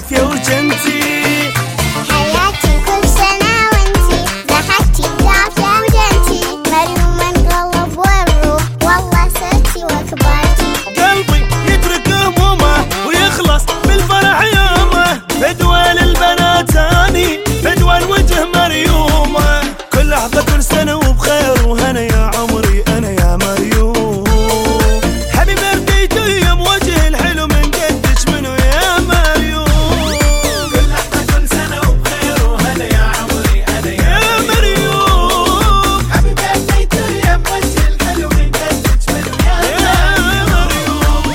بعافية وجنتي. حياتي كل سنة وانتي ضحكتي بعافية وجنتي، مريوم انقلب والروح والله صرتي وكبرتي. قلبي يترك همومه ويخلص بالفرح يومه، فدوى للبنات اني فدوى الوجه مريومه. كل لحظة كل سنة وبخير وهنا يا عمري انا يا مريوم. هابي بيرثدي تو يوم وجه الحلو من قدش منو يا مريوم. كل لحظة كل سنة وبخير وهنا يا عمري انا يا مريوم. هابي بيرثدي تو يوم وجه الحلو من قدش منو يا مريوم.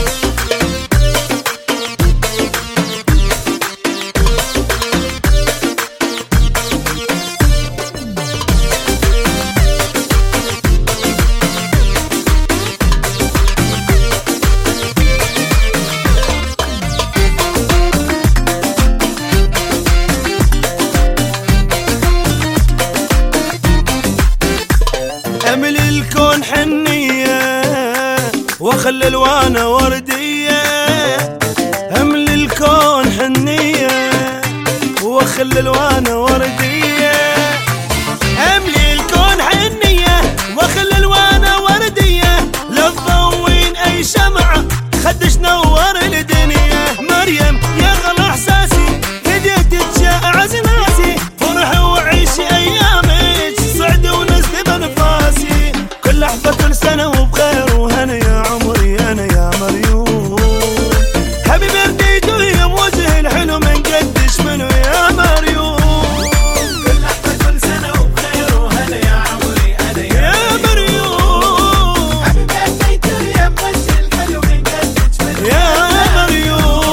امل الكون حنية واخلي الوانه وردية. امل الكون حنية واخلي الوانه وردية. املي الكون حنية واخلي الوانه وردية. لو تضوين اي شمعة خدش نور الدنيا. مريم يا غلا احساسي هديتك جاء عزناسي. فرح وعيشي ايامك صعد ونزل بنفاسي. كل لحظة كل سنة وبخير وهنا يا عمري انا يا مريوم. هابي بيرثدي تو يوم وجه الحلو من قدش منو يا مريوم. كل لحظة كل سنة وبخير وهنا يا عمري أنا يا مريوم. هابي بيرثدي تو يوم وجه الحلو من قدش منو يا مريوم.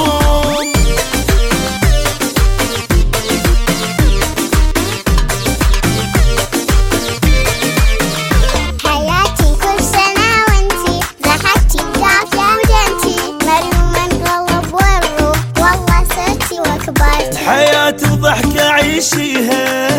حياتي كل سنة وانتي ضحكتي بعافية وجنتي، مريوم انقلب والروح والله صرتي وكبرتي. حياتي وضحكة عيشيها